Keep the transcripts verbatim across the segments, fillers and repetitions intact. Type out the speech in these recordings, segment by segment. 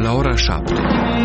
la ora șapte.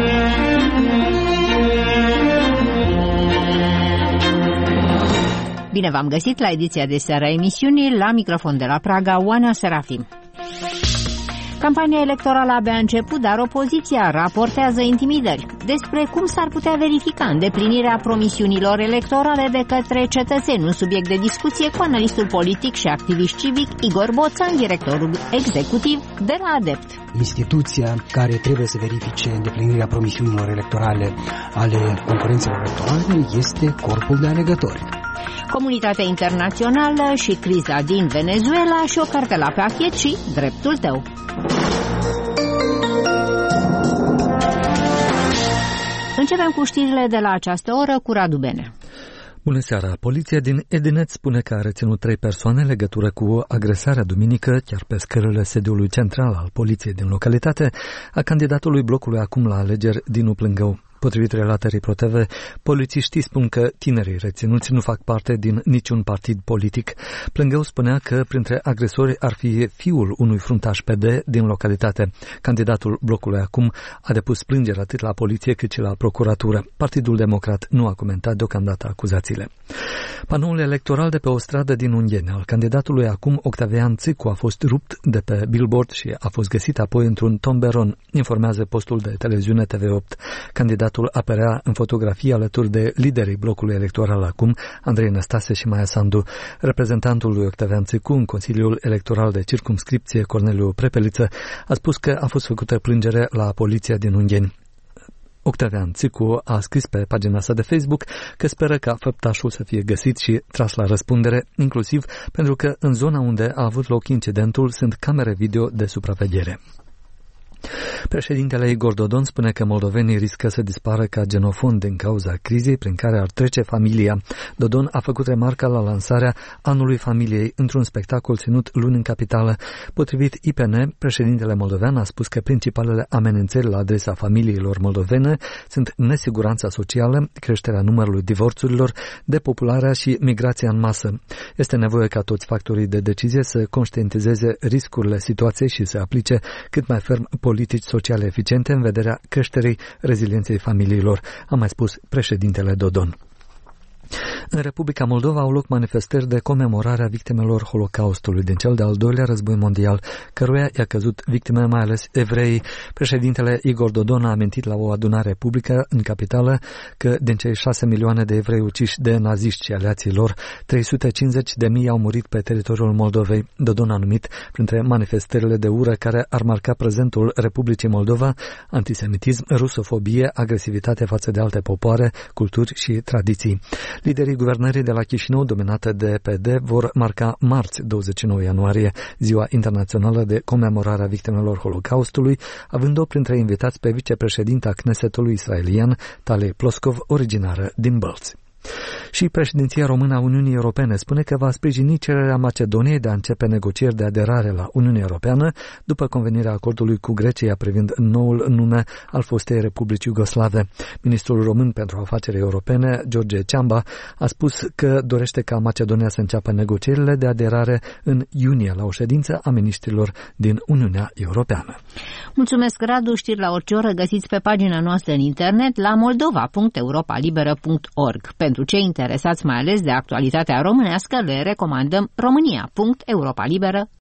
Bine v-am găsit la ediția de seară a emisiunii, la microfon de la Praga, Oana Serafim. Campania electorală abia a început, dar opoziția raportează intimidări despre cum s-ar putea verifica îndeplinirea promisiunilor electorale de către cetățeni, un subiect de discuție cu analistul politic și activist civic Igor Boțan, directorul executiv de la ADEPT. Instituția care trebuie să verifice îndeplinirea promisiunilor electorale ale concurențelor electorale este Corpul de Alegători. Comunitatea internațională și criza din Venezuela și o carte la pachet și dreptul tău. Începem cu știrile de la această oră cu Radu Bene. Bună seara! Poliția din Edineț spune că a reținut trei persoane în legătură cu agresarea duminică, chiar pe scările sediului central al poliției din localitate, a candidatului blocului acum la alegeri Dinu Plângău. Potrivit relatării ProTV, polițiștii spun că tinerii reținuți nu fac parte din niciun partid politic. Plângău spunea că printre agresori ar fi fiul unui fruntaș P D din localitate. Candidatul blocului acum a depus plângere atât la poliție cât și la procuratură. Partidul Democrat nu a comentat deocamdată acuzațiile. Panoul electoral de pe o stradă din Ungheni al candidatului acum Octavian Țicu a fost rupt de pe billboard și a fost găsit apoi într-un tomberon, informează postul de televiziune T V opt. Candidatul apărea în fotografie alături de liderii blocului electoral acum, Andrei Năstase și Maia Sandu. Reprezentantul lui Octavian Țicu în Consiliul Electoral de Circumscripție, Corneliu Prepeliță, a spus că a fost făcută plângere la poliția din Ungheni. Octavian Țicu a scris pe pagina sa de Facebook că speră ca făptașul să fie găsit și tras la răspundere, inclusiv pentru că în zona unde a avut loc incidentul sunt camere video de supraveghere. Președintele Igor Dodon spune că moldovenii riscă să dispară ca genofond din cauza crizei prin care ar trece familia. Dodon a făcut remarca la lansarea Anului Familiei într-un spectacol ținut luni în capitală. Potrivit I P N, președintele moldovean a spus că principalele amenințări la adresa familiilor moldovene sunt nesiguranța socială, creșterea numărului divorțurilor, depopularea și migrația în masă. Este nevoie ca toți factorii de decizie să conștientizeze riscurile situației și să aplice cât mai ferm politici sociale eficiente în vederea creșterii rezilienței familiilor, a mai spus președintele Dodon. În Republica Moldova au loc manifestări de comemorare a victimelor Holocaustului din cel de-al doilea război mondial, căruia i-a căzut victime mai ales evrei. Președintele Igor Dodon a amintit la o adunare publică în capitală că din cei șase milioane de evrei uciși de naziști și aliații lor, trei sute cincizeci de mii au murit pe teritoriul Moldovei. Dodon a numit printre manifestările de ură care ar marca prezentul Republicii Moldova antisemitism, rusofobie, agresivitate față de alte popoare, culturi și tradiții. Liderii guvernării de la Chișinău, dominată de P D, vor marca marți, douăzeci și nouă ianuarie, Ziua Internațională de Comemorare a Victimelor Holocaustului, având-o printre invitați pe vicepreședinta Knesetului israelian, Talei Ploskov, originară din Bălți. Și președinția română a Uniunii Europene spune că va sprijini cererea Macedoniei de a începe negocieri de aderare la Uniunea Europeană după convenirea acordului cu Grecia privind noul nume al fostei Republici Iugoslave. Ministrul român pentru afaceri europene, George Ciamba, a spus că dorește ca Macedonia să înceapă negocierile de aderare în iunie la o ședință a miniștrilor din Uniunea Europeană. Mulțumesc, Radu. Știri la orice oră găsiți pe pagina noastră în internet la moldova punct europa liberă punct org. Pentru cei interesați mai ales de actualitatea românească, le recomandăm românia punct europa liberă